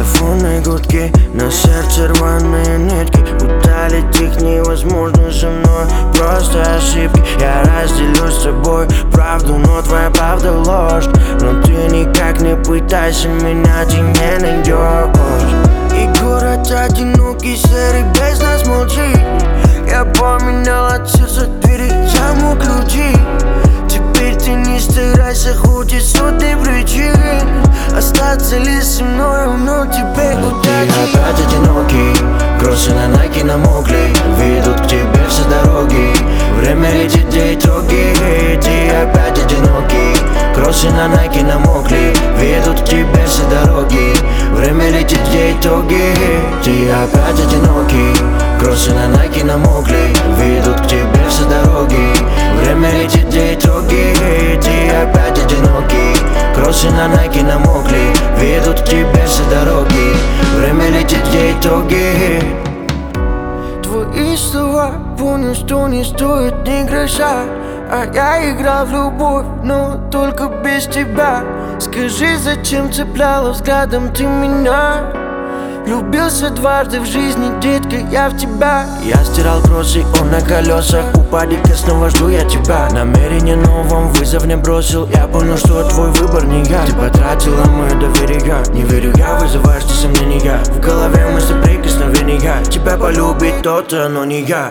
телефонные гудки, на сердце рваные нитки. Удалить их невозможно со мной, просто ошибки. Я разделю с тобой правду, но твоя правда ложь. Но ты никак не пытайся меня, ты не найдешь. И город одинокий, серый без нас молчит. Я поменял от сердца двери, замок ключи. Теперь ты не старайся, хоть и сотни причин остаться ли со мною, но тебе удачи. Ты опять одинокий, кроссы на Nike намокли, ведут к тебе все дороги. Время летит, где итоги. Ты опять одинокий, кроссы на Nike намокли, ведут к тебе все дороги. Время летит, где итоги. Ты опять одинокий, кроссы на Nike намокли, ведут к тебе все дороги. Время летит, где итоги. Ты опять одинокий, кроссы на Nike намокли, ведут к тебе все дороги. Время летит, где итоги. Твои слова, понял, что не стоит ни гроша. А я играл в любовь, но только без тебя. Скажи, зачем цепляла взглядом ты меня? Влюбился дважды в жизни, детка, я в тебя. Я стирал кроссы, он на колесах. У падика снова жду я тебя. Намерение новым вызов не бросил. Я понял, что твой выбор не я. Ты потратила мое доверие. Не верю я, вызываешь ты сомнения. В голове мысли прикосновения. Тебя полюбит кто-то, но не я.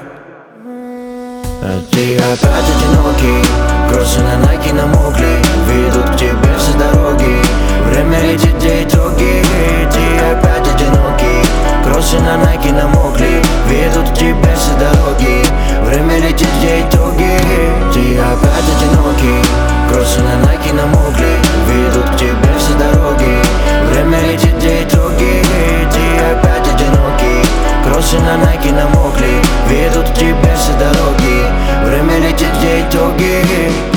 Ты опять одинокий, кроссы на Nike намокли, ведут к тебе все дороги. Время летит, где итоги. Ты опять одинокий, кроссы на Nike намокли, ведут к тебе все дороги. Время летит, где итоги. Ты опять одинокий, кроссы на Nike намокли, ведут к тебе все дороги. Время летит, где итоги. Ты опять одинокий, кроссы на Nike намокли, ведут к тебе все дороги. Время летит, где итоги.